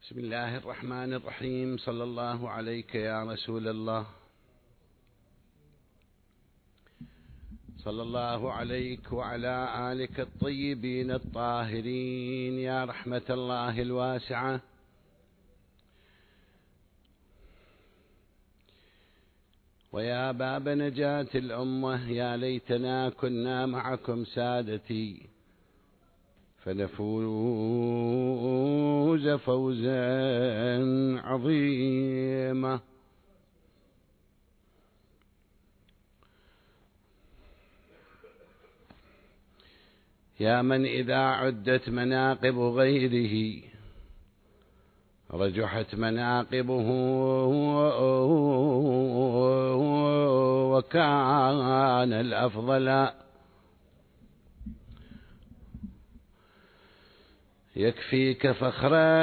بسم الله الرحمن الرحيم. صلى الله عليك يا رسول الله، صلى الله عليك وعلى آلك الطيبين الطاهرين يا رحمة الله الواسعة. ويا باب نجاة الأمة، يا ليتنا كنا معكم سادتي فنفوز فوزا عظيما. يا من إذا عدت مناقب غيره رجحت مناقبه وكان الأفضل. يكفيك فخرا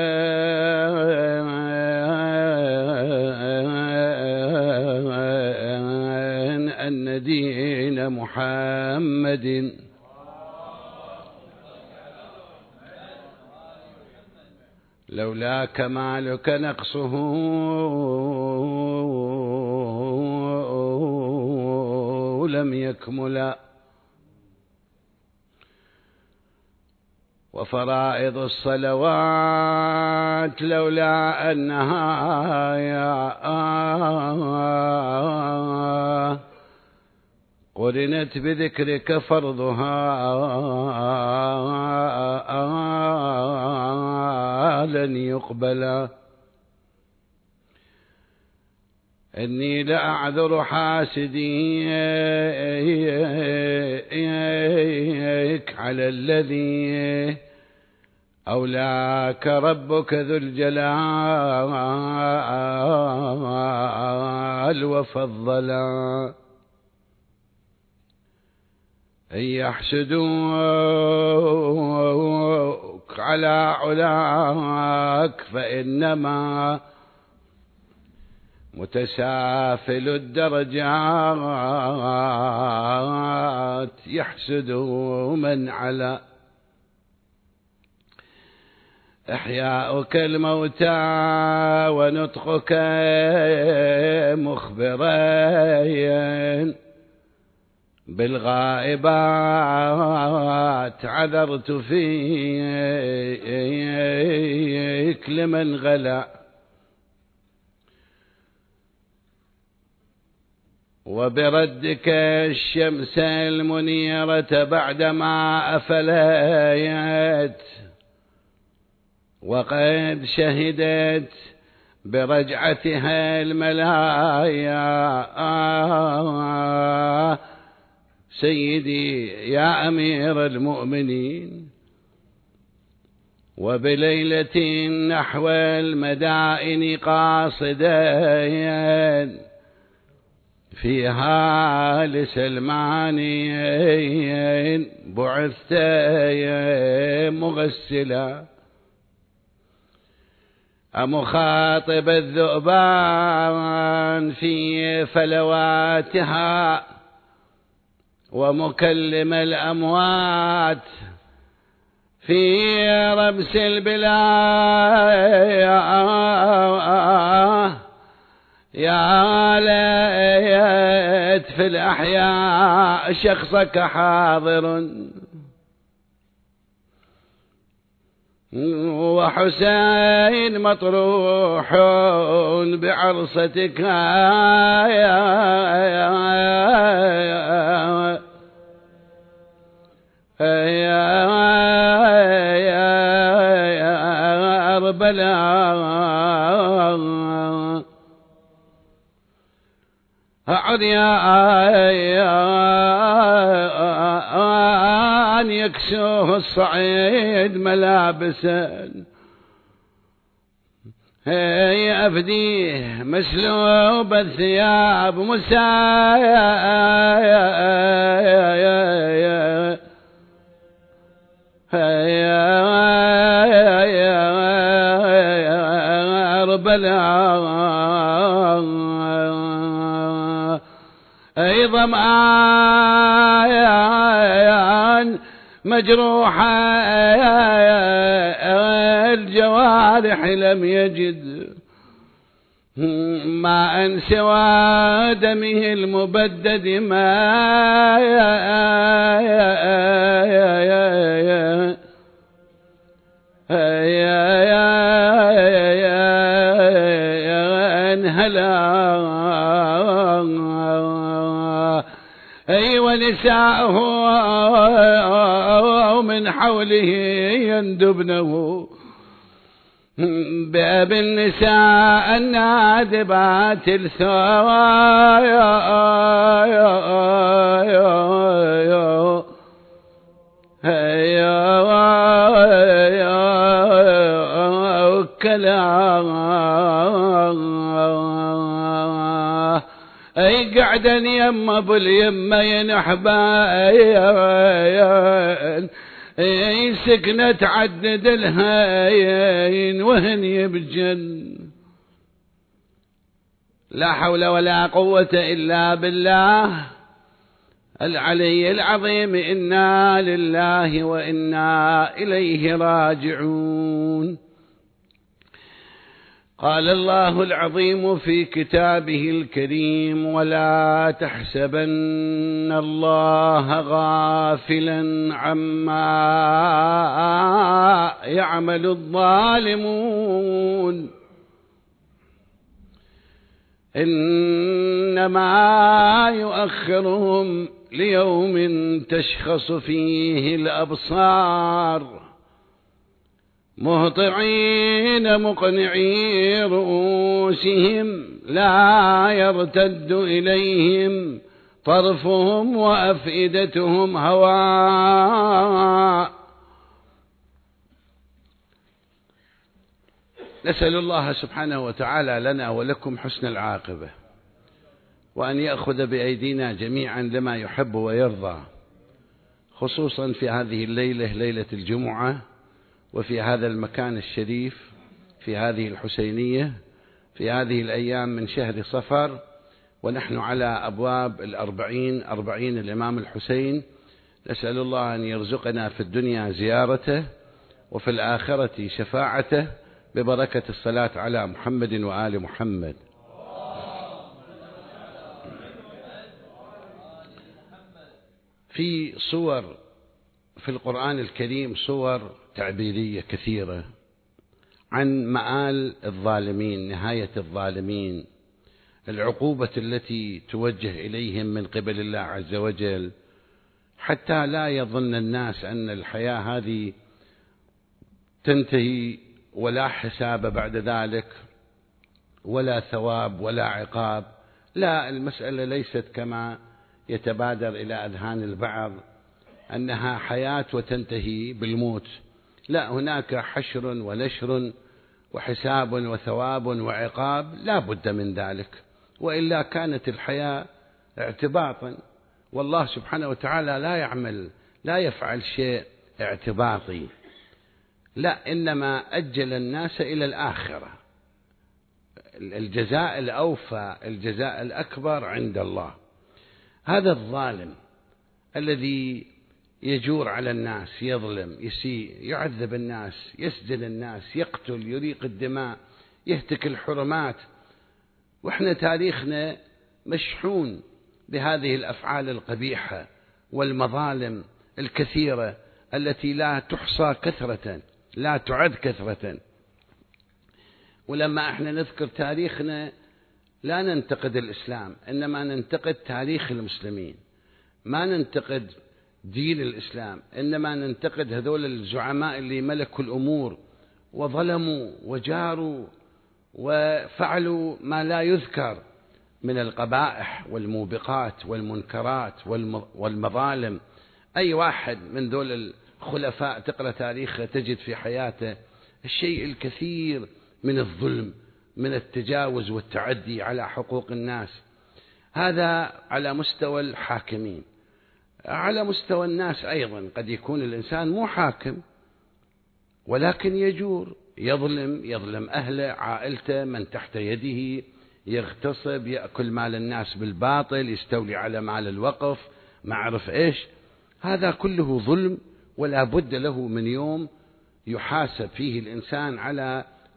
أن دين محمد لولا كمالك نقصه لم يكمل. وفرائض الصلوات لولا أنها قرنت بذكرك فرضها لن يقبل. إني لأعذر حاسديك على الذي أولاك ربك ذو الجلال وفضلا. إن يحسدوك على علاك فإنما متسافل الدرجات يحسد من على. إحياؤك الموتى ونطقك مخبرين بالغائبات عذرت فيك لمن غلا. وبردك الشمس المنيرة بعدما أفليت وقد شهدت برجعتها الملايا. سيدي يا أمير المؤمنين، وبليلة نحو المدائن قاصدين فيها لسلمان بعثت مغسلا. أمخاطب الذؤبان في فلواتها ومكلم الأموات في ربس البلاد. يا ليت في الأحياء شخصك حاضر وحسين مطروح بعرصتك يا أربلا. أعد أن يكسوه الصعيد ملابسا أفديه مسلوب الثياب أربلا. أيضا مجروحة الجواد البارح لم يجد ماء سوى دمه المبدد ونساءه من حوله يندبنه باب النساء النادبات الثوايا اي قعدا يم ابو اليمه ينحباين اي سكنة تعدد الهاين وهن يبجن. لا حول ولا قوة إلا بالله العلي العظيم. إنا لله وإنا إليه راجعون. قال الله العظيم في كتابه الكريم: ولا تحسبن الله غافلا عما يعمل الظالمون إنما يؤخرهم ليوم تشخص فيه الأبصار مهطعين مقنعي رؤوسهم لا يرتد إليهم طرفهم وأفئدتهم هواء. نسأل الله سبحانه وتعالى لنا ولكم حسن العاقبة، وأن يأخذ بأيدينا جميعا لما يحب ويرضى، خصوصا في هذه الليلة، ليلة الجمعة، وفي هذا المكان الشريف، في هذه الحسينية، في هذه الأيام من شهر صفر، ونحن على أبواب 40 الإمام الحسين. نسأل الله أن يرزقنا في الدنيا زيارته وفي الآخرة شفاعته ببركة الصلاة على محمد وآل محمد. في صور في القرآن الكريم، صور تعبيرية كثيرة عن مآل الظالمين، نهاية الظالمين، العقوبة التي توجه إليهم من قبل الله عز وجل، حتى لا يظن الناس أن الحياة هذه تنتهي ولا حساب بعد ذلك ولا ثواب ولا عقاب. لا، المسألة ليست كما يتبادر إلى أذهان البعض أنها حياة وتنتهي بالموت. لا، هناك حشر ونشر وحساب وثواب وعقاب، لا بد من ذلك، وإلا كانت الحياة اعتباطا. والله سبحانه وتعالى لا يفعل شيء اعتباطي، لا، إنما أجل الناس إلى الآخرة. الجزاء الأوفى، الجزاء الأكبر عند الله. هذا الظالم الذي يجور على الناس، يظلم، يسيء، يعذب الناس، يسجن الناس، يقتل، يريق الدماء، يهتك الحرمات، وإحنا تاريخنا مشحون بهذه الأفعال القبيحة والمظالم الكثيرة التي لا تحصى كثرة، لا تعد كثرة. ولما احنا نذكر تاريخنا لا ننتقد الإسلام، إنما ننتقد تاريخ المسلمين، ما ننتقد دين الإسلام، إنما ننتقد هذول الزعماء اللي ملكوا الأمور وظلموا وجاروا وفعلوا ما لا يذكر من القبائح والموبقات والمنكرات والمظالم. أي واحد من ذول الخلفاء تقرأ تاريخه تجد في حياته الشيء الكثير من الظلم، من التجاوز والتعدي على حقوق الناس. هذا على مستوى الحاكمين. على مستوى الناس أيضا قد يكون الإنسان مو حاكم ولكن يجور، يظلم أهله، عائلته، من تحت يده، يغتصب، يأكل مال الناس بالباطل، يستولي على مال الوقف، ما أعرف إيش. هذا كله ظلم، ولا بد له من يوم يحاسب فيه الإنسان على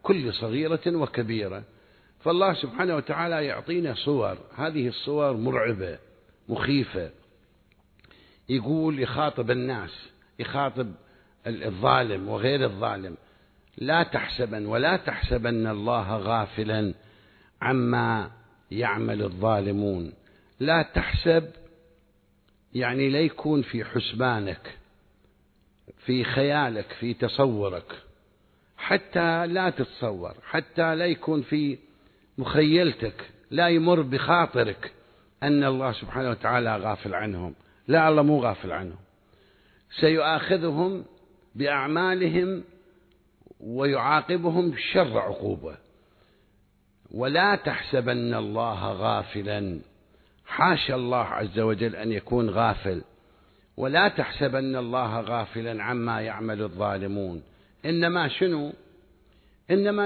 كل صغيرة وكبيرة. فالله سبحانه وتعالى يعطينا صور، هذه الصور مرعبة مخيفة. يقول يخاطب الناس، يخاطب الظالم وغير الظالم: لا تحسبن ولا تحسبن الله غافلا عما يعمل الظالمون. لا تحسب يعني لا يكون في حسبانك، في خيالك، في تصورك، حتى لا تتصور، حتى لا يكون في مخيلتك، لا يمر بخاطرك أن الله سبحانه وتعالى غافل عنهم. لا، الله مو غافل عنهم، سيؤاخذهم بأعمالهم ويعاقبهم شر عقوبة. ولا تحسبن الله غافلا، حاشا الله عز وجل أن يكون غافل. ولا تحسبن الله غافلا عما يعمل الظالمون. إنما شنو؟ إنما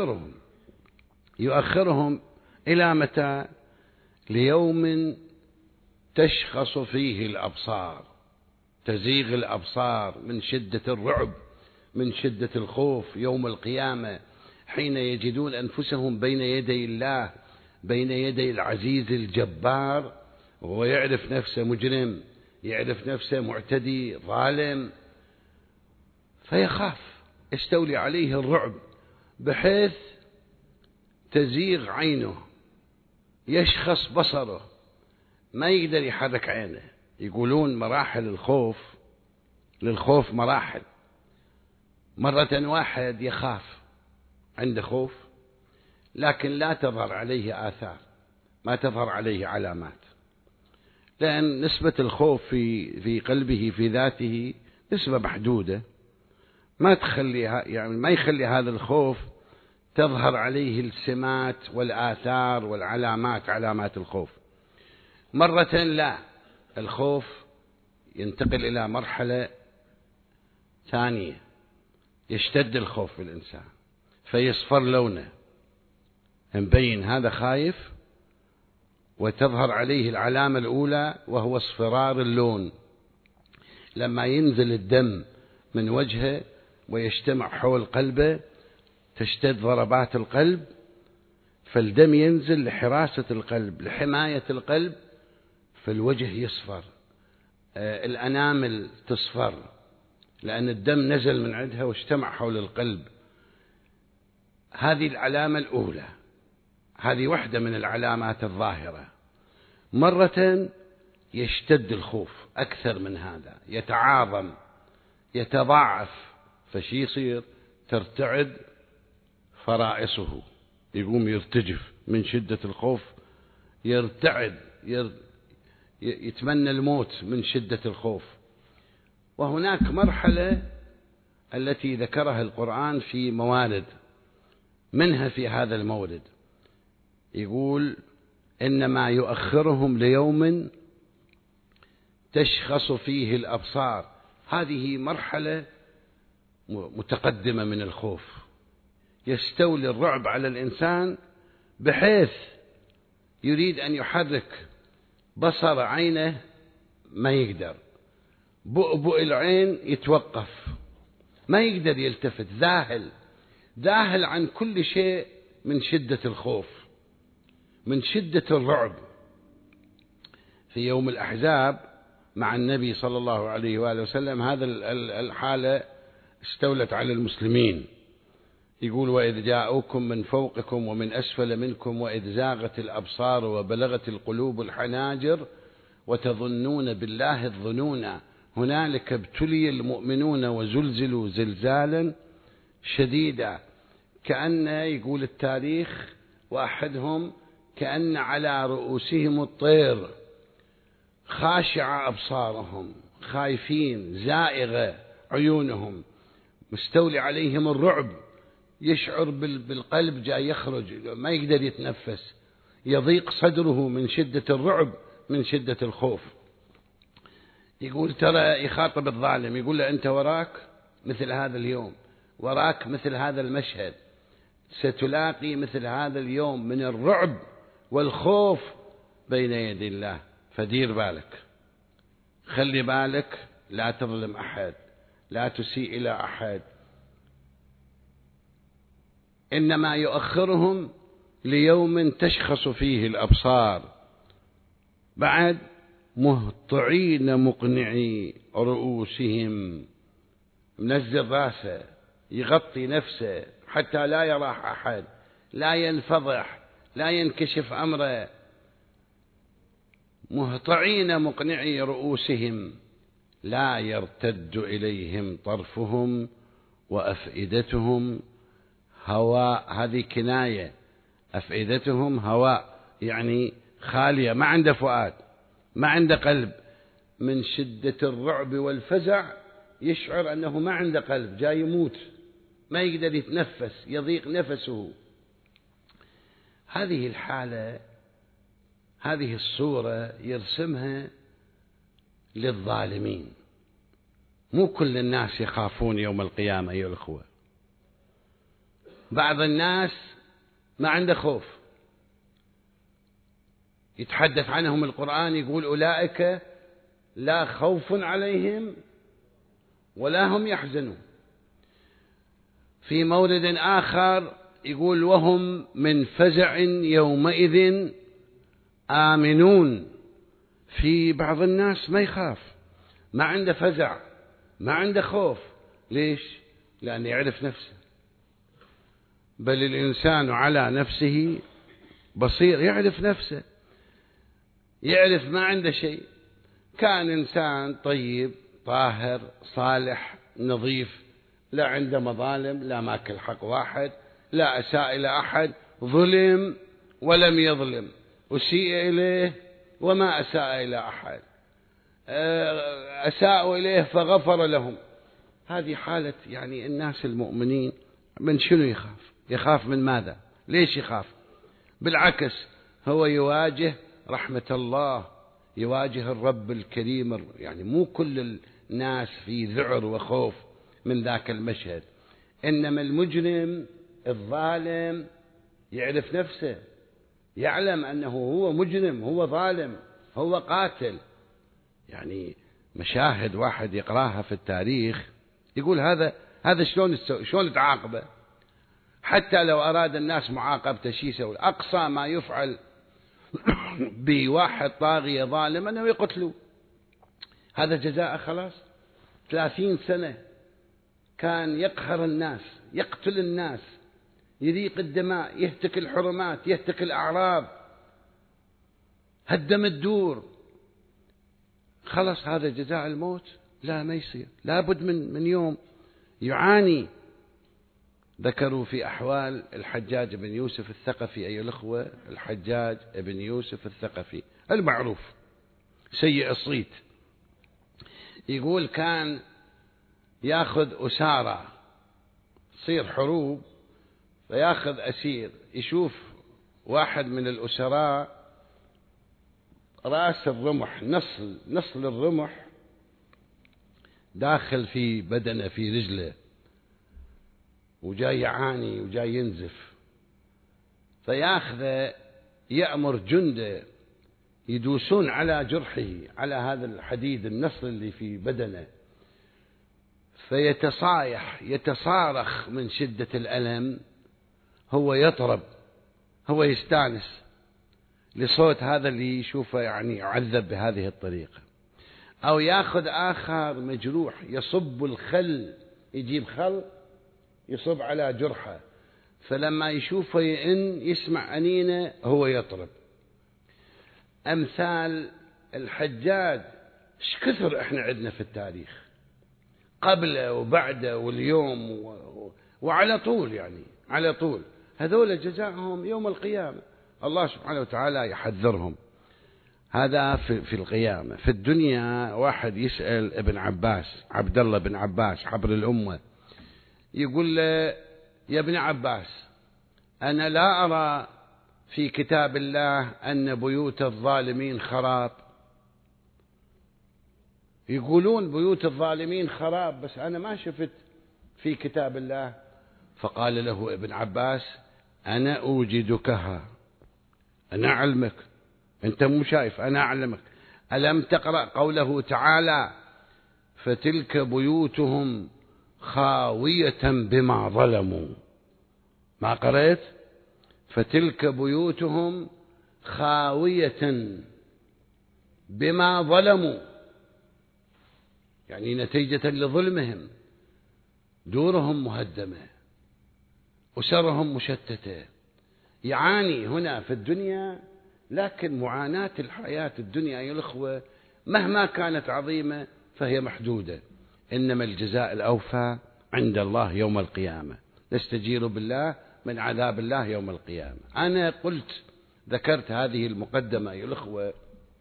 يؤخرهم إلى متى؟ ليوم تشخص فيه الأبصار، تزيغ الأبصار من شدة الرعب، من شدة الخوف. يوم القيامة حين يجدون أنفسهم بين يدي الله، بين يدي العزيز الجبار، وهو يعرف نفسه مجرم، يعرف نفسه معتدي ظالم، فيخاف، يستولي عليه الرعب بحيث تزيغ عينه، يشخص بصره، ما يقدر يحرك عينه. يقولون مراحل الخوف، للخوف مراحل. مرة واحد يخاف، عنده خوف، لكن لا تظهر عليه آثار، ما تظهر عليه علامات، لأن نسبة الخوف في قلبه في ذاته نسبة محدودة، ما تخليها، يعني ما يخلي هذا الخوف تظهر عليه السمات والآثار والعلامات، علامات الخوف. مرة لا، الخوف ينتقل إلى مرحلة ثانية، يشتد الخوف في الإنسان فيصفر لونه، مبين هذا خايف، وتظهر عليه العلامة الأولى وهو اصفرار اللون. لما ينزل الدم من وجهه ويجتمع حول قلبه تشتد ضربات القلب، فالدم ينزل لحراسة القلب، لحماية القلب، فالوجه يصفر، الأنامل تصفر، لأن الدم نزل من عندها واجتمع حول القلب. هذه العلامة الأولى، هذه واحدة من العلامات الظاهرة. مرة يشتد الخوف أكثر من هذا، يتعاظم، يتضاعف، فشي يصير؟ ترتعد فرائصه، يقوم يرتجف من شدة الخوف، يرتعد، يتمنى الموت من شدة الخوف. وهناك مرحلة التي ذكرها القرآن في موارد، منها في هذا المورد يقول: إنما يؤخرهم ليوم تشخص فيه الأبصار. هذه مرحلة متقدمة من الخوف، يستولي الرعب على الإنسان بحيث يريد أن يحرك بصر عينه ما يقدر، بؤبؤ العين يتوقف، ما يقدر يلتفت، ذاهل عن كل شيء من شدة الخوف، من شدة الرعب. في يوم الأحزاب مع النبي صلى الله عليه وآله وسلم هذا الحالة استولت على المسلمين. يقول: وإذ جاءوكم من فوقكم ومن أسفل منكم وإذ زاغت الأبصار وبلغت القلوب الحناجر وتظنون بالله الظنون هنالك ابتلي المؤمنون وزلزلوا زلزالا شديدا. كأن، يقول التاريخ وأحدهم، كأن على رؤوسهم الطير، خاشعة أبصارهم، خايفين، زائغة عيونهم، مستولي عليهم الرعب، يشعر بالقلب جاي يخرج، ما يقدر يتنفس، يضيق صدره من شدة الرعب، من شدة الخوف. يقول ترى، يخاطب الظالم يقول له: أنت وراك مثل هذا اليوم، وراك مثل هذا المشهد، ستلاقي مثل هذا اليوم من الرعب والخوف بين يدي الله، فدير بالك، خلي بالك، لا تظلم أحد، لا تسيء إلى أحد. إنما يؤخرهم ليوم تشخص فيه الأبصار. بعد مهطعين مقنعي رؤوسهم، منزل راسه يغطي نفسه حتى لا يراه أحد، لا ينفضح، لا ينكشف أمره. مهطعين مقنعي رؤوسهم لا يرتد إليهم طرفهم وأفئدتهم هواء. هذه كناية، أفئدتهم هواء يعني خالية، ما عنده فؤاد، ما عنده قلب. من شدة الرعب والفزع يشعر أنه ما عنده قلب، جاي يموت، ما يقدر يتنفس، يضيق نفسه. هذه الحالة، هذه الصورة يرسمها للظالمين. مو كل الناس يخافون يوم القيامة أيها الأخوة. بعض الناس ما عنده خوف، يتحدث عنهم القرآن يقول أولئك لا خوف عليهم ولا هم يحزنون. في مورد آخر يقول وهم من فزع يومئذ آمنون. في بعض الناس ما يخاف، ما عنده فزع، ما عنده خوف. ليش؟ لأنه يعرف نفسه. بل الإنسان على نفسه بصير، يعرف نفسه، يعرف ما عنده شيء. كان إنسان طيب طاهر صالح نظيف، لا عنده مظالم، لا ماكل حق واحد، لا أساء إلى أحد، ظلم ولم يظلم، أسيء إليه وما أساء إلى أحد، أساءوا إليه فغفر لهم. هذه حالة يعني الناس المؤمنين. من شنو يخاف؟ يخاف من ماذا؟ ليش يخاف؟ بالعكس هو يواجه رحمة الله، يواجه الرب الكريم. يعني مو كل الناس في ذعر وخوف من ذاك المشهد، إنما المجرم الظالم يعرف نفسه، يعلم أنه هو مجرم، هو ظالم، هو قاتل. يعني مشاهد واحد يقراها في التاريخ يقول هذا شلون تعاقبه. حتى لو أراد الناس معاقبته شي يسوي؟ أقصى ما يفعل بواحد طاغية ظالم أنه يقتلوا، هذا جزاء خلاص. 30 سنة كان يقهر الناس، يقتل الناس، يريق الدماء، يهتك الحرمات، يهتك الأعراض، هدم الدور. خلص هذا جزاء الموت؟ لا، ما يصير، لابد من يوم يعاني. ذكروا في أحوال الحجاج بن يوسف الثقفي أيها الأخوة، الحجاج بن يوسف الثقفي المعروف سيء الصيت. يقول كان ياخذ أسارة، تصير حروب فياخذ أسير، يشوف واحد من الأسراء رأس الرمح، نصل الرمح داخل في بدنه في رجله، وجاي يعاني وجاي ينزف، فياخذه يأمر جنده يدوسون على جرحه، على هذا الحديد النصل اللي في بدنه، فيتصايح يتصارخ من شدة الألم. هو يطرب، هو يستانس لصوت هذا اللي يشوفه يعني يعذب بهذه الطريقة. أو ياخذ آخر مجروح يصب الخل، يجيب خل يصب على جرحه، فلما يشوفه يسمع أنينه هو يطرب. أمثال الحجاج ايش كثر احنا عندنا في التاريخ، قبله وبعده واليوم وعلى طول، يعني على طول. هذول جزاءهم يوم القيامة، الله سبحانه وتعالى يحذرهم. هذا في القيامة. في الدنيا واحد يسأل ابن عباس، عبد الله بن عباس حبر الأمة، يقول له يا ابن عباس أنا لا أرى في كتاب الله أن بيوت الظالمين خراب. يقولون بيوت الظالمين خراب، بس أنا ما شفت في كتاب الله. فقال له ابن عباس أنا أوجدكها، أنا أعلمك، أنت مو شايف، أنا أعلمك. ألم تقرأ قوله تعالى فتلك بيوتهم خاوية بما ظلموا. ما قرأت فتلك بيوتهم خاوية بما ظلموا، يعني نتيجة لظلمهم دورهم مهدمة، أسرهم مشتتة، يعاني هنا في الدنيا، لكن معاناة الحياة الدنيا يا الأخوة مهما كانت عظيمة فهي محدودة، إنما الجزاء الأوفى عند الله يوم القيامة، نستجير بالله من عذاب الله يوم القيامة. أنا ذكرت هذه المقدمة يا الأخوة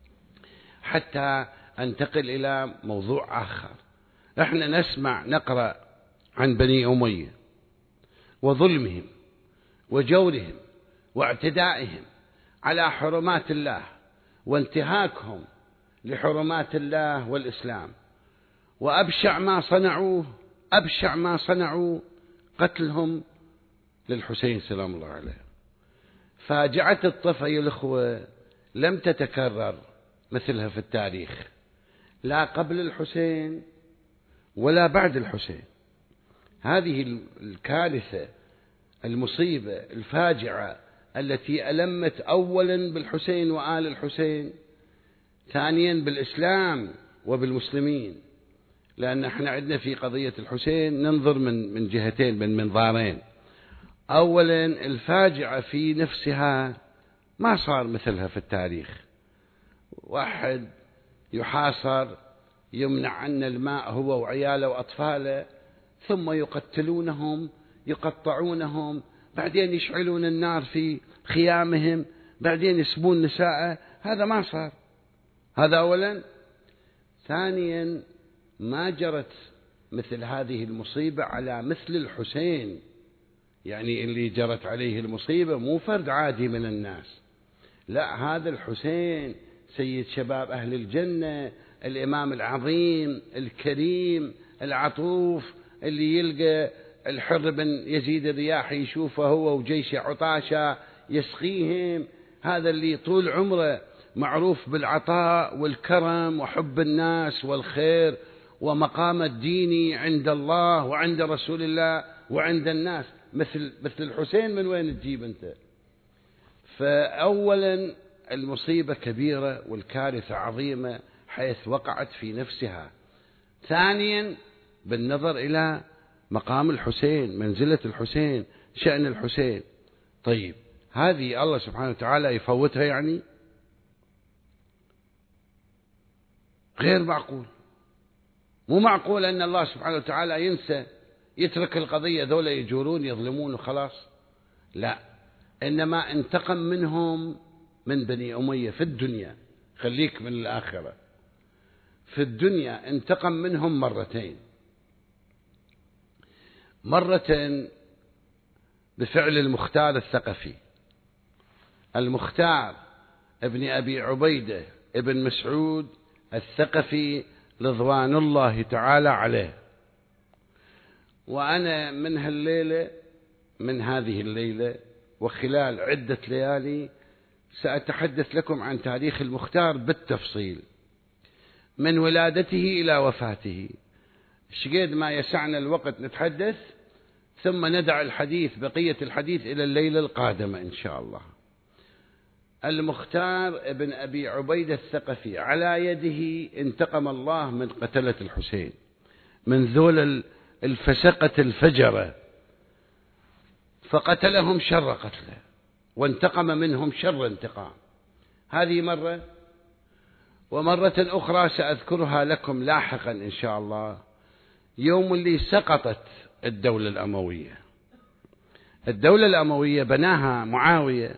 حتى أنتقل إلى موضوع آخر. احنا نقرأ عن بني أمية وظلمهم وجورهم واعتدائهم على حرمات الله وانتهاكهم لحرمات الله والإسلام، وأبشع ما صنعوا قتلهم للحسين سلام الله عليه. فاجعة الطفا يا الأخوة لم تتكرر مثلها في التاريخ، لا قبل الحسين ولا بعد الحسين. هذه الكارثة المصيبة الفاجعة التي ألمت أولا بالحسين وآل الحسين، ثانيا بالإسلام وبالمسلمين، لأن احنا عندنا في قضية الحسين ننظر من جهتين، من منظارين. أولا الفاجعة في نفسها ما صار مثلها في التاريخ، واحد يحاصر يمنع عنه الماء هو وعياله وأطفاله، ثم يقتلونهم يقطعونهم، بعدين يشعلون النار في خيامهم، بعدين يسبون نساءه. هذا ما صار، هذا أولا. ثانيا ما جرت مثل هذه المصيبة على مثل الحسين، يعني اللي جرت عليه المصيبة مو فرد عادي من الناس، لا، هذا الحسين سيد شباب أهل الجنة، الإمام العظيم الكريم العطوف، اللي يلقى الحر بن يزيد الرياحي يشوفه هو وجيش عطاشة يسقيهم، هذا اللي طول عمره معروف بالعطاء والكرم وحب الناس والخير ومقام الديني عند الله وعند رسول الله وعند الناس. مثل الحسين من وين تجيب أنت؟ فأولا المصيبة كبيرة والكارثة عظيمة حيث وقعت في نفسها. ثانيا بالنظر إلى مقام الحسين، منزلة الحسين، شأن الحسين. طيب هذه الله سبحانه وتعالى يفوتها؟ يعني غير معقول، مو معقول أن الله سبحانه وتعالى ينسى يترك القضية ذولا يجورون يظلمون وخلاص، لا، إنما انتقم منهم من بني أمية في الدنيا، خليك من الآخرة. في الدنيا انتقم منهم مرتين، مرة بفعل المختار الثقفي، المختار ابن أبي عبيدة ابن مسعود الثقفي رضوان الله تعالى عليه. وأنا من هذه الليلة وخلال عدة ليالي سأتحدث لكم عن تاريخ المختار بالتفصيل من ولادته إلى وفاته، شقد ما يسعنا الوقت نتحدث، ثم ندع بقية الحديث إلى الليلة القادمة إن شاء الله. المختار ابن أبي عبيدة الثقفي على يده انتقم الله من قتلة الحسين، من ذول الفسقة الفجرة، فقتلهم شر قتله وانتقم منهم شر انتقام. هذه مرة. ومرة أخرى سأذكرها لكم لاحقا إن شاء الله، يوم اللي سقطت الدولة الأموية. الدولة الأموية بناها معاوية،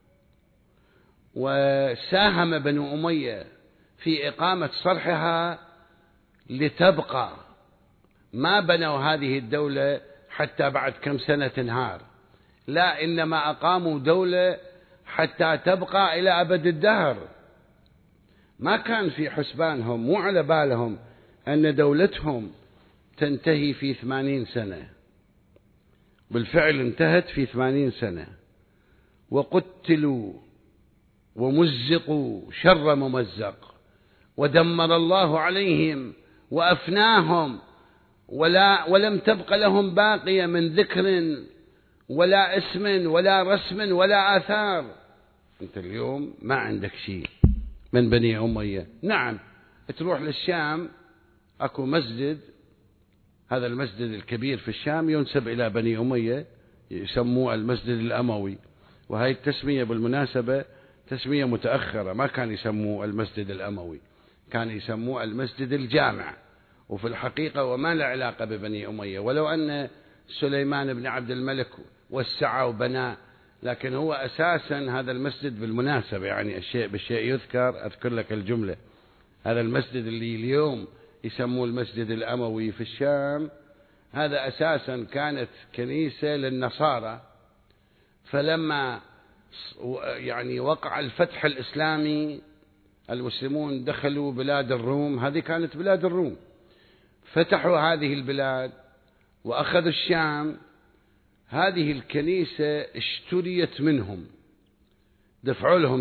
وساهم بنو أمية في إقامة صرحها لتبقى، ما بنوا هذه الدولة حتى بعد كم سنة تنهار، لا، إنما أقاموا دولة حتى تبقى إلى أبد الدهر. ما كان في حسبانهم، مو على بالهم أن دولتهم تنتهي في 80 سنة. بالفعل انتهت في 80 سنة، وقتلوا ومزقوا شر ممزق، ودمر الله عليهم وأفناهم، ولم تبق لهم باقية من ذكر ولا اسم ولا رسم ولا آثار. أنت اليوم ما عندك شيء من بني أمية. نعم، تروح للشام أكو مسجد، هذا المسجد الكبير في الشام ينسب إلى بني أمية، يسموه المسجد الأموي، وهي التسمية بالمناسبة تسمية متأخرة، ما كان يسموه المسجد الأموي، كان يسموه المسجد الجامع، وفي الحقيقة وما له علاقة ببني أمية، ولو أن سليمان بن عبد الملك وسع وبنى، لكن هو أساسا هذا المسجد بالمناسبة، يعني الشيء بالشيء يذكر، أذكر لك الجملة. هذا المسجد اللي اليوم يسموه المسجد الأموي في الشام، هذا أساسا كانت كنيسة للنصارى، فلما يعني وقع الفتح الإسلامي المسلمون دخلوا بلاد الروم، هذه كانت بلاد الروم، فتحوا هذه البلاد وأخذوا الشام، هذه الكنيسة اشتريت منهم، دفعوا لهم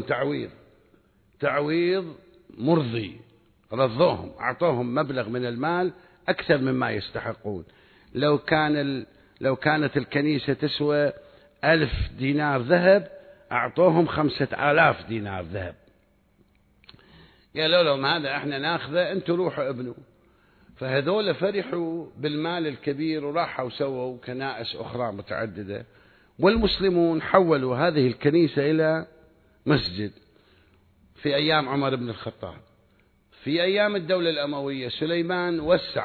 تعويض مرضي، رضوهم، أعطوهم مبلغ من المال أكثر مما يستحقون. لو كانت الكنيسة تسوى 1000 دينار ذهب، أعطوهم 5000 دينار ذهب. قالوا لهم هذا احنا ناخذه، انتوا روحوا ابنوا. فهذول فرحوا بالمال الكبير وراحوا وسووا كنائس أخرى متعددة، والمسلمون حولوا هذه الكنيسة إلى مسجد في أيام عمر بن الخطاب. في أيام الدولة الأموية سليمان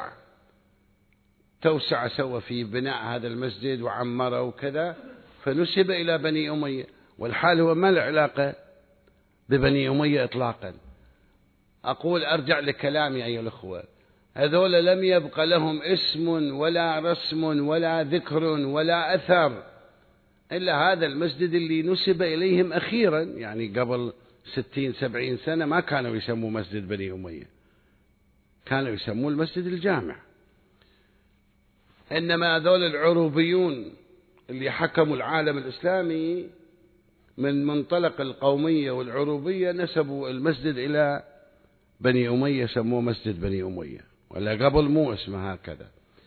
توسع سوى في بناء هذا المسجد وعمره وكذا، فنسب إلى بني أمية، والحال هو ما له علاقة ببني أمية إطلاقا. أقول أرجع لكلامي أيها الأخوة، هذول لم يبق لهم اسم ولا رسم ولا ذكر ولا أثر إلا هذا المسجد اللي نسب إليهم أخيرا، يعني قبل 60-70 سنة ما كانوا يسموا مسجد بني أمية، كانوا يسموا المسجد الجامع. إنما هذول العروبيون اللي حكموا العالم الإسلامي من منطلق القومية والعروبية نسبوا المسجد إلى بني أمية، سموه مسجد بني أمية، ولا قبل مو اسمه هكذا.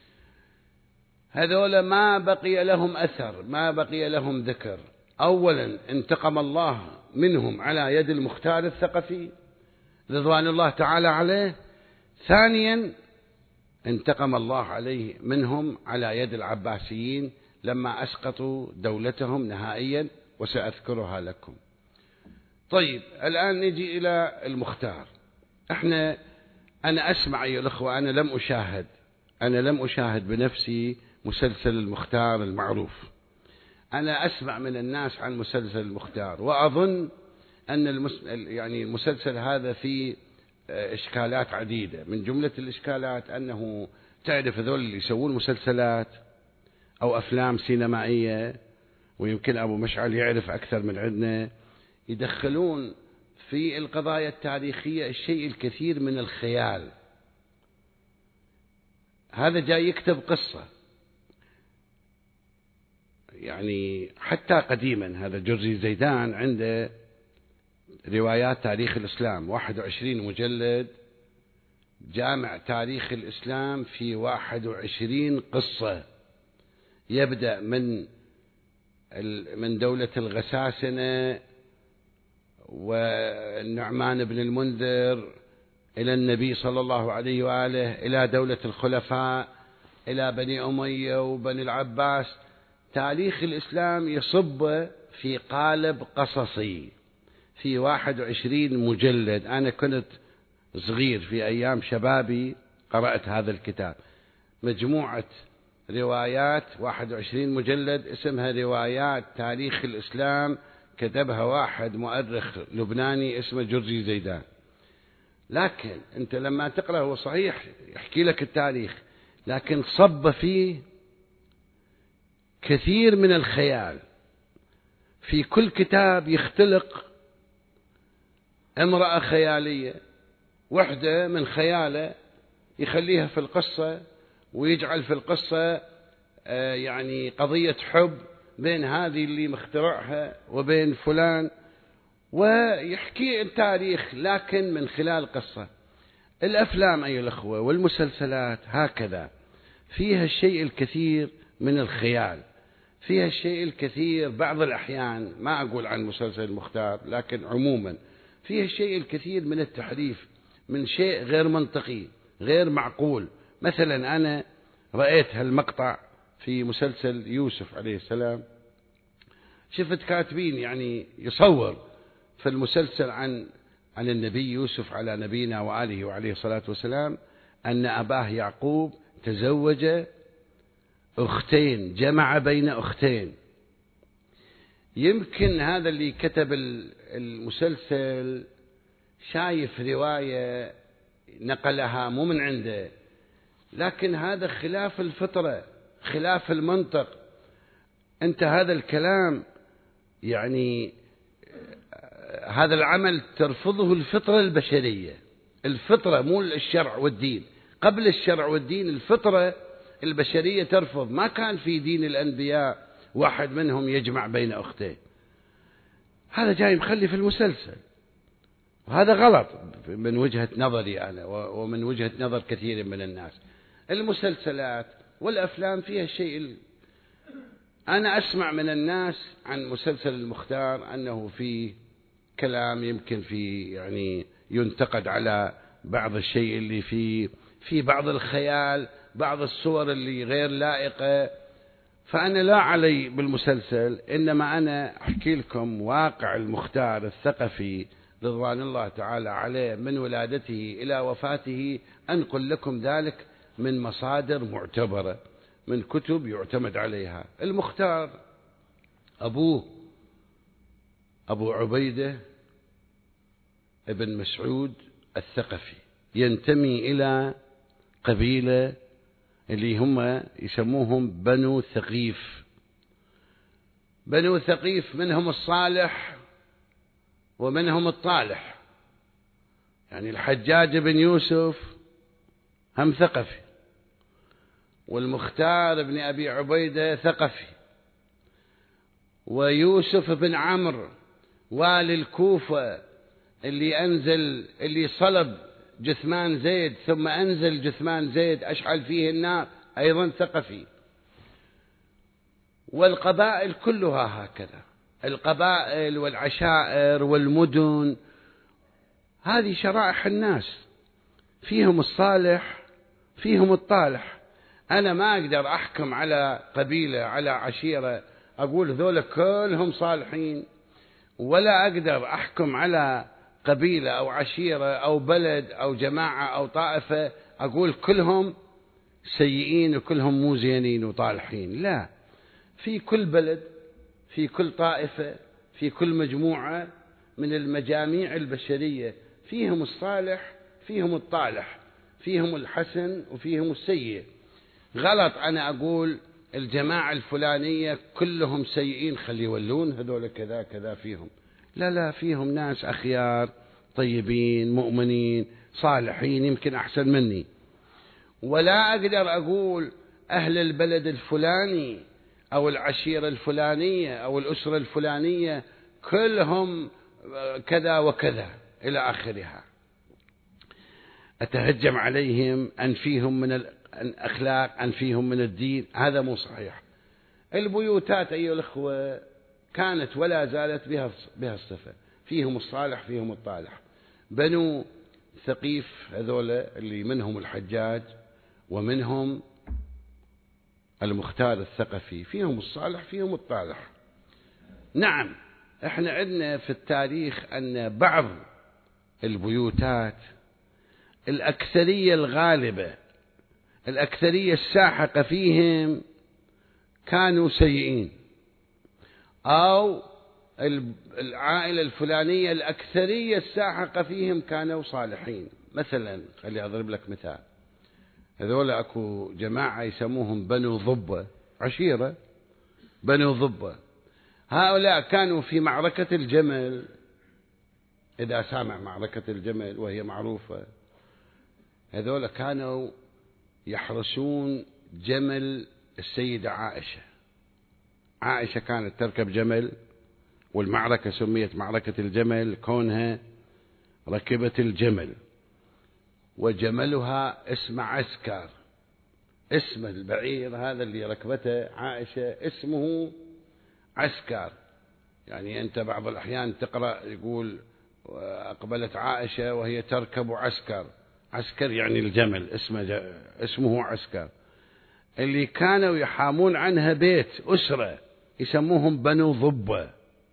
هذول ما بقي لهم أثر، ما بقي لهم ذكر. أولا انتقم الله منهم على يد المختار الثقفي رضوان الله تعالى عليه. ثانيا انتقم الله عليه منهم على يد العباسيين لما أسقطوا دولتهم نهائيا، وسأذكرها لكم. طيب الآن نجي إلى المختار. أنا أسمع أيها الأخوة، أنا لم أشاهد بنفسي مسلسل المختار المعروف، أنا أسمع من الناس عن مسلسل المختار، وأظن أن يعني المسلسل هذا فيه إشكالات عديدة. من جملة الإشكالات أنه تعرف هذول اللي يسوون مسلسلات أو أفلام سينمائية، ويمكن أبو مشعل يعرف أكثر من عندنا، يدخلون في القضايا التاريخية الشيء الكثير من الخيال. هذا جاي يكتب قصة، يعني حتى قديما هذا جورجي زيدان عنده روايات تاريخ الإسلام 21 مجلد، جامع تاريخ الإسلام في 21 قصة، يبدأ من دولة الغساسنة والنعمان بن المنذر إلى النبي صلى الله عليه وآله، إلى دولة الخلفاء، إلى بني أمية وبني العباس. تاريخ الإسلام يصب في قالب قصصي في 21 مجلد. أنا كنت صغير في أيام شبابي قرأت هذا الكتاب، مجموعة روايات 21 مجلد اسمها روايات تاريخ الإسلام، كتبها واحد مؤرخ لبناني اسمه جورجي زيدان. لكن أنت لما تقرأ هو صحيح يحكي لك التاريخ، لكن صب فيه كثير من الخيال. في كل كتاب يختلق امرأة خيالية وحدة من خياله يخليها في القصة، ويجعل في القصة يعني قضية حب بين هذه اللي مخترعها وبين فلان، ويحكي التاريخ لكن من خلال قصة. الأفلام أيها الأخوة والمسلسلات هكذا فيها الشيء الكثير من الخيال، فيها الشيء الكثير بعض الأحيان، ما أقول عن مسلسل المختار لكن عموما فيها الشيء الكثير من التحريف، من شيء غير منطقي غير معقول. مثلا أنا رأيت هالمقطع في مسلسل يوسف عليه السلام، شفت كاتبين يعني يصور في المسلسل عن النبي يوسف على نبينا وآله وعليه الصلاة والسلام أن أباه يعقوب تزوج أختين، جمع بين أختين. يمكن هذا اللي كتب المسلسل شايف رواية نقلها مو من عنده، لكن هذا خلاف الفطرة، خلاف المنطق. أنت هذا الكلام يعني هذا العمل ترفضه الفطرة البشرية، الفطرة مو الشرع والدين. قبل الشرع والدين الفطرة البشرية ترفض. ما كان في دين الأنبياء واحد منهم يجمع بين أختين. هذا جاي مخلي في المسلسل، وهذا غلط من وجهة نظري أنا ومن وجهة نظر كثير من الناس. المسلسلات والأفلام فيها الشيء. أنا أسمع من الناس عن مسلسل المختار أنه فيه كلام يمكن فيه يعني ينتقد على بعض الشيء اللي في بعض الخيال، بعض الصور اللي غير لائقة. فأنا لا علي بالمسلسل، إنما أنا أحكي لكم واقع المختار الثقفي رضوان الله تعالى عليه من ولادته إلى وفاته. أنقل لكم ذلك من مصادر معتبرة، من كتب يعتمد عليها. المختار أبوه أبو عبيدة ابن مسعود الثقفي، ينتمي إلى قبيلة اللي هم يسموهم بنو ثقيف. بنو ثقيف منهم الصالح ومنهم الطالح. يعني الحجاج بن يوسف هم ثقفي، والمختار بن أبي عبيدة ثقفي، ويوسف بن عمرو والي الكوفة اللي صلب جثمان زيد ثم أنزل جثمان زيد أشعل فيه النار أيضا ثقفي. والقبائل كلها هكذا، القبائل والعشائر والمدن هذه شرائح الناس، فيهم الصالح فيهم الطالح. أنا ما أقدر أحكم على قبيلة على عشيرة أقول ذولا كلهم صالحين، ولا أقدر أحكم على قبيلة أو عشيرة أو بلد أو جماعة أو طائفة أقول كلهم سيئين وكلهم مو زينين وطالحين. لا، في كل بلد، في كل طائفة، في كل مجموعة من المجاميع البشرية فيهم الصالح فيهم الطالح، فيهم الحسن وفيهم السيء. غلط أنا أقول الجماعة الفلانية كلهم سيئين خلي يولون هذول كذا كذا فيهم. لا لا، فيهم ناس أخيار طيبين مؤمنين صالحين يمكن أحسن مني. ولا أقدر أقول أهل البلد الفلاني أو العشيرة الفلانية أو الأسرة الفلانية كلهم كذا وكذا إلى آخرها، أتهجم عليهم، أنفيهم من الأخلاق، أنفيهم من الدين. هذا مو صحيح. البيوتات أيها الأخوة كانت ولا زالت بها الصفة، فيهم الصالح فيهم الطالح. بنو ثقيف هذول اللي منهم الحجاج ومنهم المختار الثقفي فيهم الصالح فيهم الطالح. نعم، احنا عندنا في التاريخ أن بعض البيوتات الأكثرية الغالبة، الأكثرية الساحقة فيهم كانوا سيئين، أو العائلة الفلانية الأكثرية الساحقة فيهم كانوا صالحين. مثلا خلي أضرب لك مثال، هذول أكو جماعة يسموهم بنو ضبة، عشيرة بنو ضبة. هؤلاء كانوا في معركة الجمل، إذا سامع معركة الجمل وهي معروفة، هذول كانوا يحرسون جمل السيدة عائشة. عائشة كانت تركب جمل، والمعركة سميت معركة الجمل كونها ركبت الجمل، وجملها اسمه عسكر، اسم البعير هذا اللي ركبته عائشة اسمه عسكر. يعني أنت بعض الأحيان تقرأ يقول أقبلت عائشة وهي تركب عسكر. عسكر يعني الجمل، اسمه عسكر. اللي كانوا يحامون عنها بيت أسرة يسموهم بنو ضبة.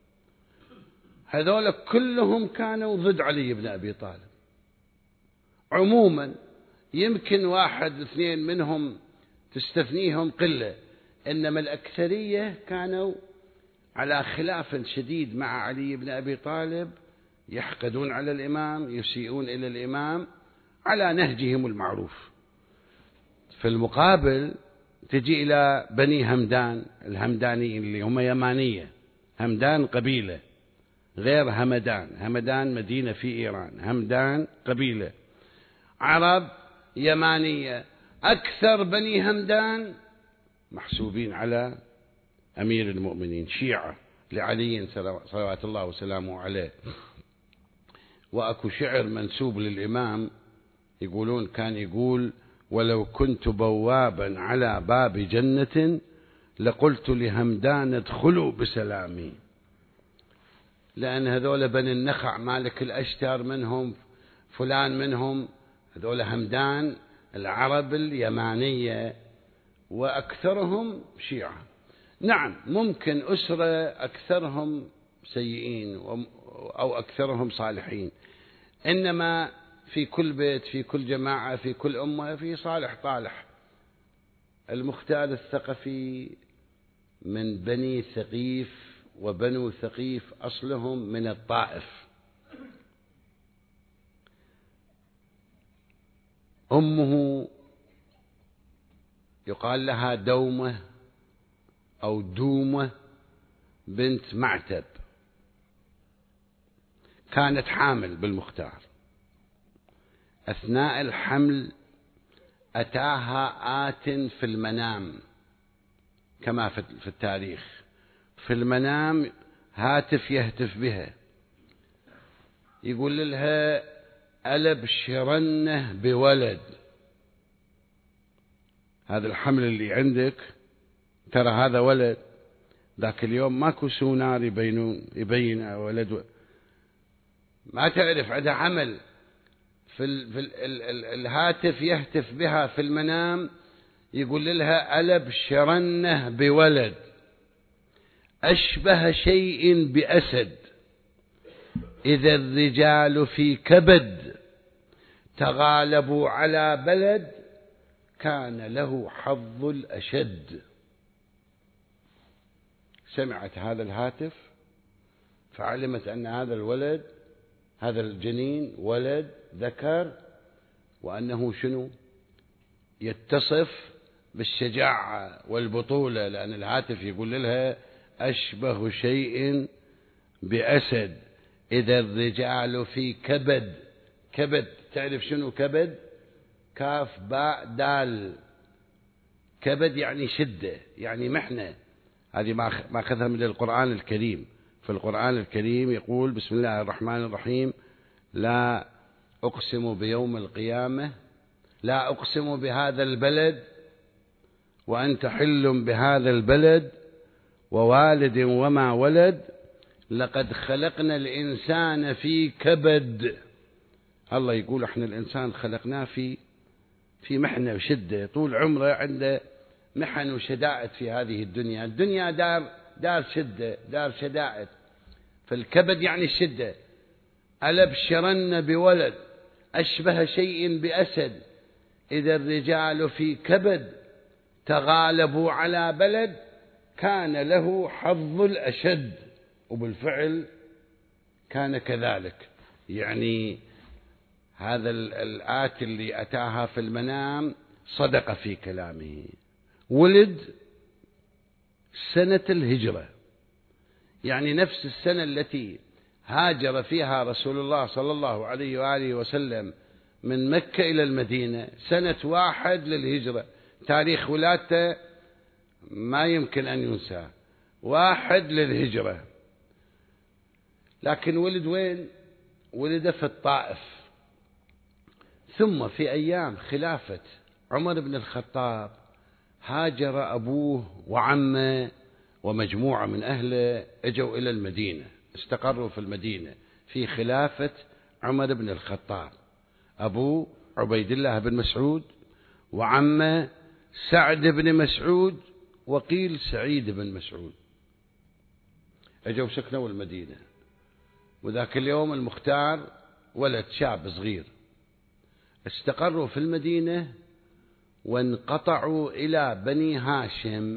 هذول كلهم كانوا ضد علي بن أبي طالب عموما. يمكن واحد اثنين منهم تستثنيهم قلة، إنما الأكثرية كانوا على خلاف شديد مع علي بن أبي طالب، يحقدون على الإمام، يسيئون إلى الإمام على نهجهم المعروف. في المقابل تجي إلى بني همدان، الهمدانيين اللي هم يمانية. همدان قبيلة غير همدان. همدان مدينة في إيران، همدان قبيلة عرب يمانية. أكثر بني همدان محسوبين على أمير المؤمنين، شيعة لعلي صلوات الله وسلامه عليه. وأكو شعر منسوب للإمام يقولون، كان يقول: ولو كنت بوابا على باب جنة لقلت لهمدان ادخلوا بسلامي. لأن هذول بني النخع مالك الأشتر منهم، فلان منهم، هذول همدان العرب اليمانية، وأكثرهم شيعة. نعم ممكن أسرة أكثرهم سيئين أو أكثرهم صالحين، إنما في كل بيت، في كل جماعة، في كل أمة في صالح طالح. المختار الثقفي من بني ثقيف، وبنو ثقيف أصلهم من الطائف. أمه يقال لها دومة أو دومة بنت معتب، كانت حامل بالمختار. أثناء الحمل أتاها آت في المنام، كما في التاريخ، في المنام هاتف يهتف بها يقول لها: ألبشرنه بولد. هذا الحمل اللي عندك ترى هذا ولد. ذاك اليوم ماكو سونار يبين ولد، ما تعرف عندها حمل. في الهاتف يهتف بها في المنام يقول لها: ألبشرنه بولد أشبه شيء بأسد إذا الرجال في كبد تغالبوا على بلد كان له حظ الأشد. سمعت هذا الهاتف فعلمت أن هذا الولد، هذا الجنين ولد ذكر، وأنه شنو يتصف بالشجاعة والبطولة، لأن الهاتف يقول لها: أشبه شيء بأسد إذا الرجال في كبد. كبد تعرف شنو كبد؟ كاف باء دال. كبد يعني شدة، يعني محنة. هذه ما أخذها من القرآن الكريم. في القرآن الكريم يقول: بسم الله الرحمن الرحيم: لا أقسم بيوم القيامة، لا أقسم بهذا البلد وأنت حل بهذا البلد ووالد وما ولد لقد خلقنا الإنسان في كبد. الله يقول احنا الإنسان خلقناه في محنة وشدة، طول عمره عنده محن وشدائد في هذه الدنيا. الدنيا دار شدة، دار شدائد. فالكبد يعني الشدة. ألبشرن بولد أشبه شيء بأسد إذا الرجال في كبد تغالبوا على بلد كان له حظ الأشد. وبالفعل كان كذلك. يعني هذا الآت اللي أتاها في المنام صدق في كلامه. ولد سنة الهجرة، يعني نفس السنة التي هاجر فيها رسول الله صلى الله عليه وآله وسلم من مكة إلى المدينة، سنة 1 للهجرة. تاريخ ولادته ما يمكن أن ينسى، 1 للهجرة. لكن ولد وين؟ ولد في الطائف. ثم في أيام خلافة عمر بن الخطاب هاجر أبوه وعمه ومجموعة من أهله اجوا إلى المدينة، استقروا في المدينة في خلافة عمر بن الخطاب. أبوه عبيد الله بن مسعود، وعمه سعد بن مسعود، وقيل سعيد بن مسعود. اجوا سكنوا المدينة، وذاك اليوم المختار ولد شاب صغير. استقروا في المدينة وانقطعوا إلى بني هاشم.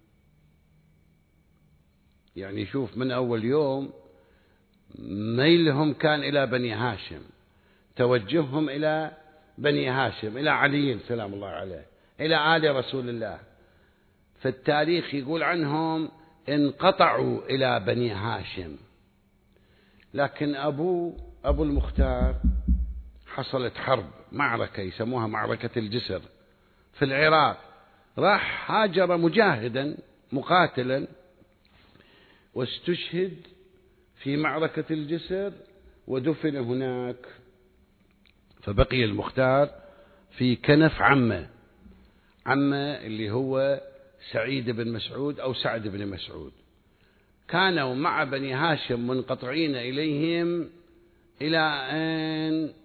يعني شوف، من أول يوم ميلهم كان إلى بني هاشم، توجههم إلى بني هاشم، إلى علي سلام الله عليه، إلى آل رسول الله. فالتاريخ يقول عنهم انقطعوا إلى بني هاشم. لكن أبو المختار حصلت حرب، معركة يسموها معركة الجسر في العراق. راح هاجر مجاهدا مقاتلا واستشهد في معركة الجسر ودفن هناك. فبقي المختار في كنف عمه اللي هو سعيد بن مسعود أو سعد بن مسعود. كانوا مع بني هاشم منقطعين إليهم إلى أن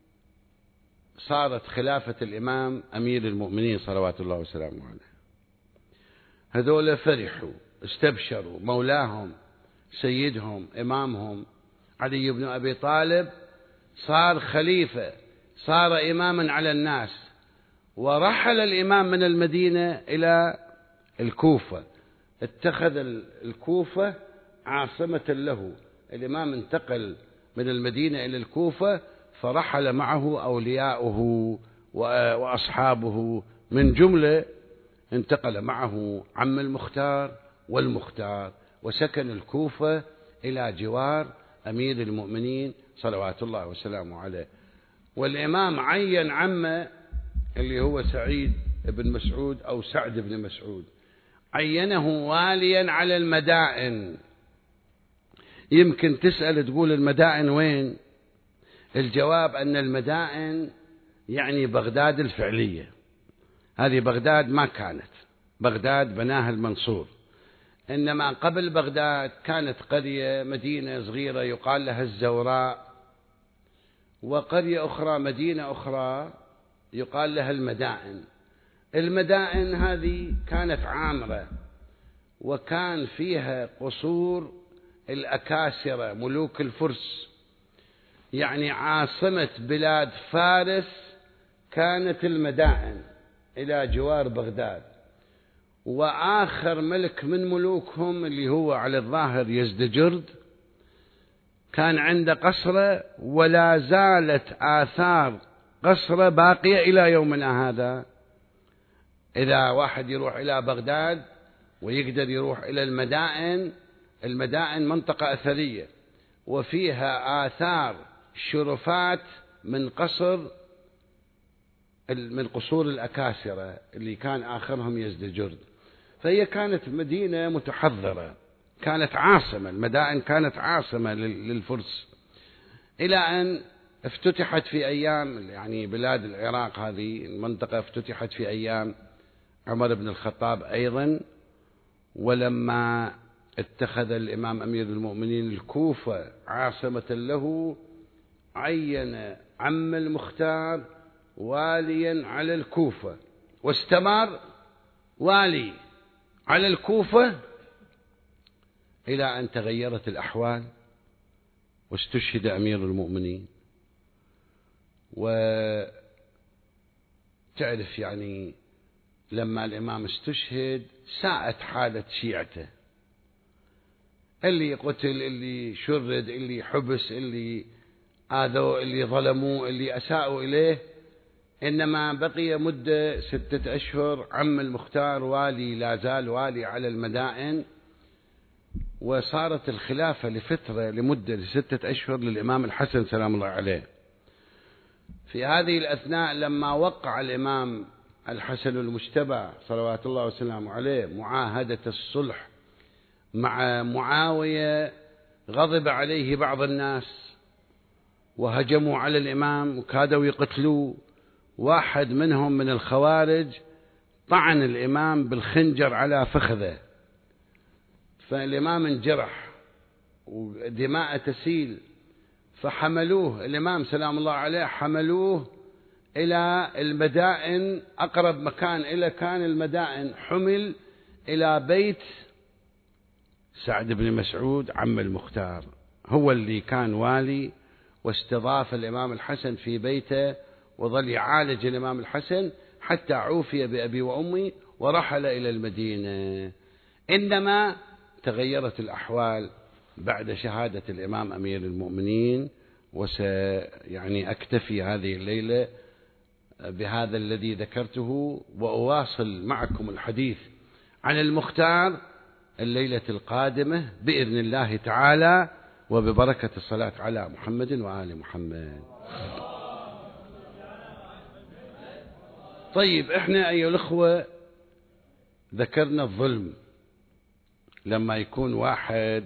صارت خلافة الإمام أمير المؤمنين صلوات الله وسلامه عليه. هذول فرحوا، استبشروا، مولاهم سيدهم إمامهم علي بن أبي طالب صار خليفة، صار إماما على الناس. ورحل الإمام من المدينة إلى الكوفة، اتخذ الكوفة عاصمة له. الإمام انتقل من المدينة إلى الكوفة، فرحل معه أولياؤه وأصحابه، من جملة انتقل معه عم المختار والمختار، وسكن الكوفة إلى جوار أمير المؤمنين صلوات الله وسلامه عليه. والإمام عين عمه اللي هو سعيد بن مسعود أو سعد بن مسعود، عينه واليا على المدائن. يمكن تسأل تقول المدائن وين؟ الجواب أن المدائن يعني بغداد الفعلية. هذه بغداد ما كانت، بغداد بناها المنصور، إنما قبل بغداد كانت قرية مدينة صغيرة يقال لها الزوراء، وقرية أخرى مدينة أخرى يقال لها المدائن. المدائن هذه كانت عامرة، وكان فيها قصور الأكاسرة ملوك الفرس، يعني عاصمة بلاد فارس كانت المدائن إلى جوار بغداد. وآخر ملك من ملوكهم اللي هو على الظاهر يزدجرد كان عنده قصره، ولا زالت آثار قصره باقية إلى يومنا هذا. إذا واحد يروح إلى بغداد ويقدر يروح إلى المدائن منطقة أثرية، وفيها آثار شرفات من قصور الأكاسرة اللي كان آخرهم يزدجرد. فهي كانت مدينة متحضرة، كانت عاصمة، المدائن كانت عاصمة للفرس، إلى أن افتتحت في أيام، يعني بلاد العراق هذه المنطقة افتتحت في أيام عمر بن الخطاب أيضا. ولما اتخذ الإمام أمير المؤمنين الكوفة عاصمة له، عين عم المختار واليا على الكوفة، واستمر والي على الكوفة إلى أن تغيرت الأحوال واستشهد أمير المؤمنين. وتعرف يعني لما الإمام استشهد ساءت حالة شيعته، اللي قتل، اللي شرد، اللي حبس، اللي آذوا، اللي ظلموه، اللي أساءوا إليه. إنما بقي مدة 6 أشهر عم المختار والي، لا زال والي على المدائن. وصارت الخلافة لفترة لمدة 6 أشهر للإمام الحسن سلام الله عليه. في هذه الأثناء لما وقع الإمام الحسن المجتبى صلوات الله وسلامه عليه معاهدة الصلح مع معاوية، غضب عليه بعض الناس وهجموا على الإمام وكادوا يقتلوه. واحد منهم من الخوارج طعن الإمام بالخنجر على فخذه، فالإمام انجرح ودماء تسيل، فحملوه الإمام سلام الله عليه، حملوه إلى المدائن، أقرب مكان إلى كان المدائن، حمل إلى بيت سعد بن مسعود عم المختار، هو اللي كان والي واستضاف الإمام الحسن في بيته، وظل يعالج الإمام الحسن حتى عوفي بأبي وأمي ورحل إلى المدينة. إنما تغيرت الأحوال بعد شهادة الإمام أمير المؤمنين، وسيعني أكتفي هذه الليلة بهذا الذي ذكرته، وأواصل معكم الحديث عن المختار الليلة القادمة بإذن الله تعالى، وببركة الصلاة على محمد وآل محمد. طيب، احنا أيها الأخوة ذكرنا الظلم، لما يكون واحد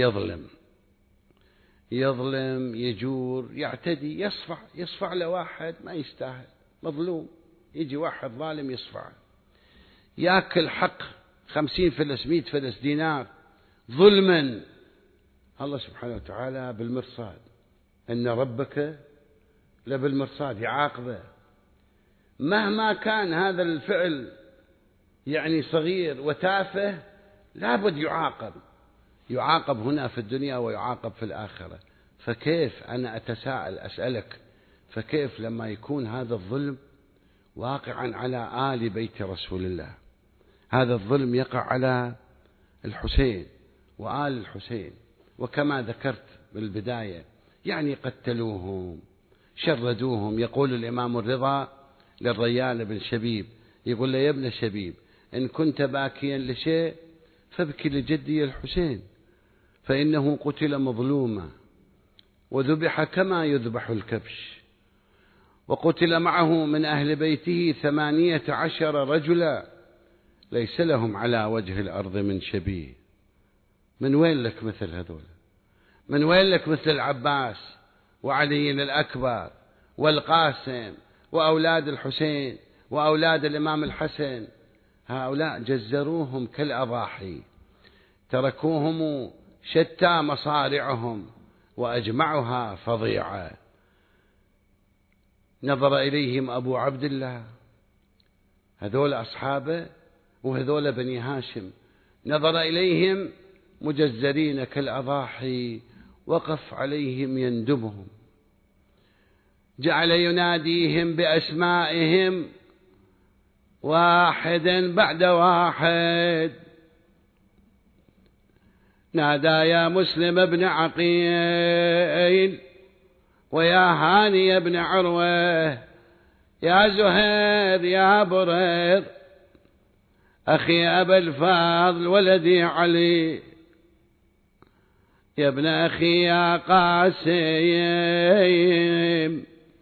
يظلم يجور يعتدي يصفع لواحد ما يستاهل، مظلوم، يجي واحد ظالم يصفع، يأكل حق 50 فلس 100 فلس دينار ظلما، الله سبحانه وتعالى بالمرصاد، إن ربك لبالمرصاد يعاقبه، مهما كان هذا الفعل يعني صغير وتافه لابد يعاقب هنا في الدنيا ويعاقب في الآخرة. فكيف، أنا أتساءل أسألك، فكيف لما يكون هذا الظلم واقعا على آل بيت رسول الله، هذا الظلم يقع على الحسين وآل الحسين، وكما ذكرت بالبداية يعني قتلوهم شردوهم. يقول الإمام الرضا للريان بن شبيب، يقول له: يا ابن شبيب، إن كنت باكيا لشيء فابكي لجدي الحسين، فإنه قتل مظلوما وذبح كما يذبح الكبش، وقتل معه من أهل بيته 18 رجلا ليس لهم على وجه الأرض من شبيه. من وين لك مثل هذول؟ من وين لك مثل العباس وعلي الأكبر والقاسم وأولاد الحسين وأولاد الإمام الحسن؟ هؤلاء جزروهم كالأضاحي، تركوهم شتى مصارعهم وأجمعها فظيعة. نظر إليهم أبو عبد الله، هذول أصحابه وهذول بني هاشم، نظر إليهم مجزرين كالأضاحي، وقف عليهم يندبهم، جعل يناديهم بأسمائهم واحدا بعد واحد. نادى: يا مسلم بن عقيل، ويا هاني بن عروة، يا زهير، يا برير، أخي أبا الفاضل ولدي علي، يا ابن أخي يا قاسم،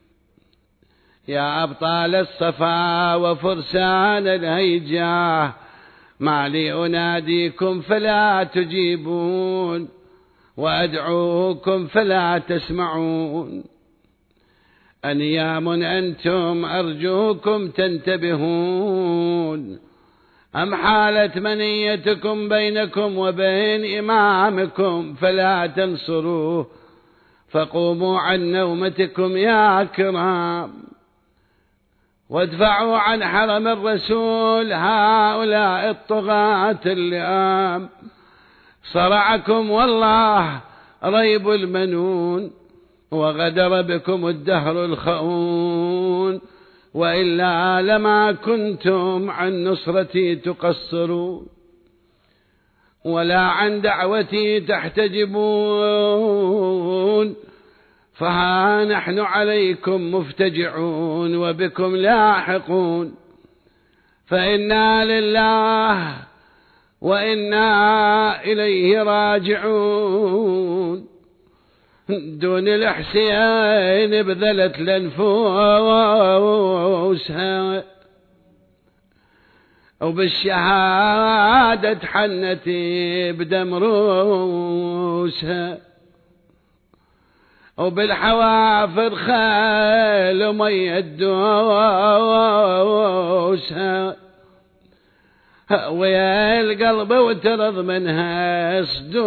يا أبطال الصفا وفرسان الهيجاه، ما لي أناديكم فلا تجيبون، وأدعوكم فلا تسمعون، أنيام أنتم أرجوكم تنتبهون، أم حالت منيتكم بينكم وبين إمامكم فلا تنصروه، فقوموا عن نومتكم يا كرام، وادفعوا عن حرم الرسول هؤلاء الطغاة اللئام، صرعكم والله ريب المنون، وغدر بكم الدهر الخؤون، وإلا لما كنتم عن نصرتي تقصرون، ولا عن دعوتي تحتجبون، فها نحن عليكم مفتجعون وبكم لاحقون، فإنا لله وإنا إليه راجعون. دون الحسين بذلت لنفوسها، وبالشهادة حنتي بدم روسها، وبالحوافر خيل ومي الدوسها، ويا القلب وترض منها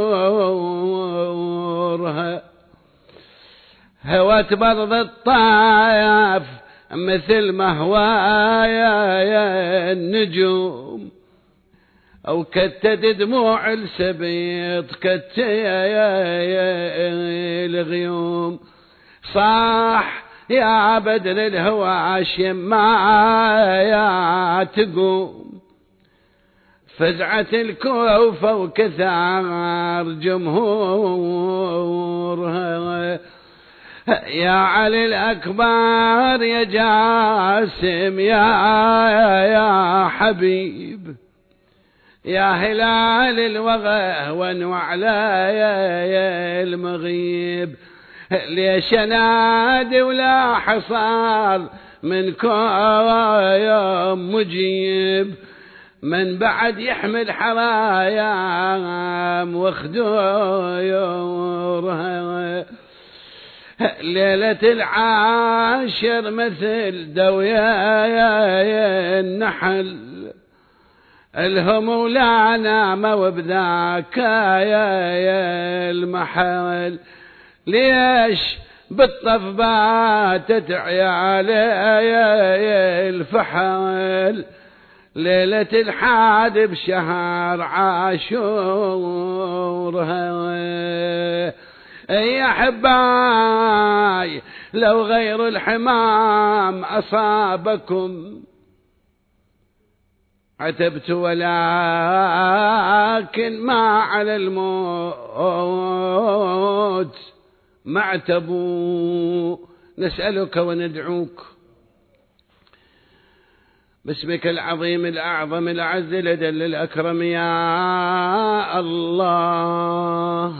صدورها. هوت برض الطايف مثل ما هوايا النجوم، أو كتت دموع السبيط الغيوم. صاح يا بدر الهوى شمايا تقوم، فزعة الكوفة وكثار جمهورها. يا علي الأكبر يا جاسم يا حبيب، يا هلال الوغى وانوعلا يا المغيب. ليش انادي ولا حصار منكم يوم مجيب، من بعد يحمل حرايا وخدورها. ليلة العاشر مثل دويا النحل، الهم ولا نام وبذاك يا المحل. ليش بالطف باتت عيالي يا الفحل، ليلة الحاد بشهر عاشورها. يا حباي لو غير الحمام أصابكم عتبت، ولكن ما على الموت معتبوا. نسألك وندعوك باسمك العظيم الأعظم الأعز الأجل الأكرم يا الله،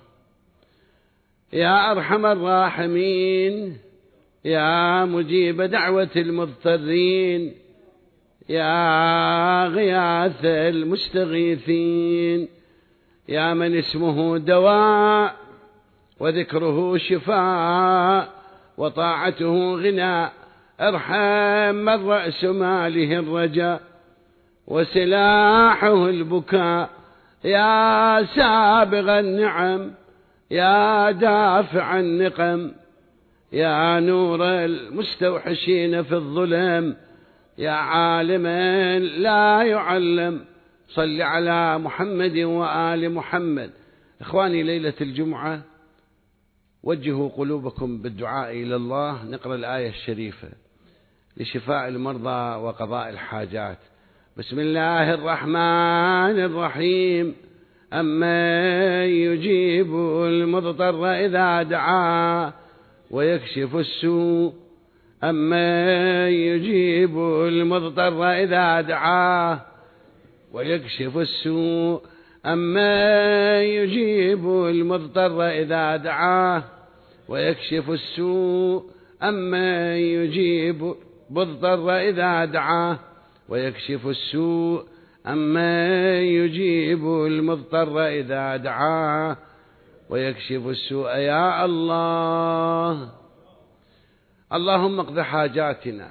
يا أرحم الراحمين، يا مجيب دعوة المضطرين، يا غياث المستغيثين، يا من اسمه دواء وذكره شفاء وطاعته غنى. ارحم من رأس ماله الرجاء وسلاحه البكاء، يا سابغ النعم، يا دافع النقم، يا نور المستوحشين في الظلم، يا عالما لا يعلم. صل على محمد وآل محمد. إخواني، ليلة الجمعة وجهوا قلوبكم بالدعاء إلى الله. نقرأ الآية الشريفة لشفاء المرضى وقضاء الحاجات. بسم الله الرحمن الرحيم. أمن يجيب المضطر إذا دعاه ويكشف السوء، أمن يجيب المضطر إذا دعاه ويكشف السوء، أمن يجيب المضطر إذا دعاه ويكشف السوء، أمن يجيب المضطر إذا دعاه ويكشف السوء، أمن يجيب المضطر إذا دعاه ويكشف السوء. يا الله، اللهم اقض حاجاتنا،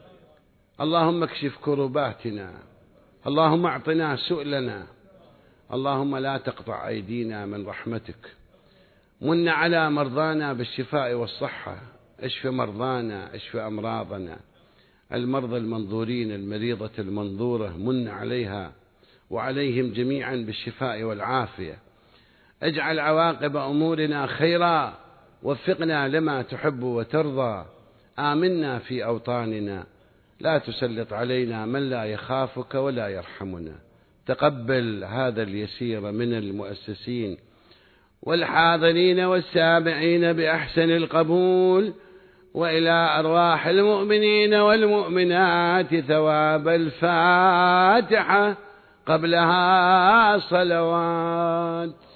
اللهم اكشف كرباتنا، اللهم اعطنا سؤلنا، اللهم لا تقطع أيدينا من رحمتك. من على مرضانا بالشفاء والصحة، اشف مرضانا، اشف أمراضنا، المرضى المنظورين، المريضة المنظورة، من عليها وعليهم جميعا بالشفاء والعافية. اجعل عواقب أمورنا خيرا، وفقنا لما تحب وترضى، آمنا في أوطاننا، لا تسلط علينا من لا يخافك ولا يرحمنا. تقبل هذا اليسير من المؤسسين والحاضرين والسامعين بأحسن القبول، وإلى أرواح المؤمنين والمؤمنات ثواب الفاتحة قبلها صلوات.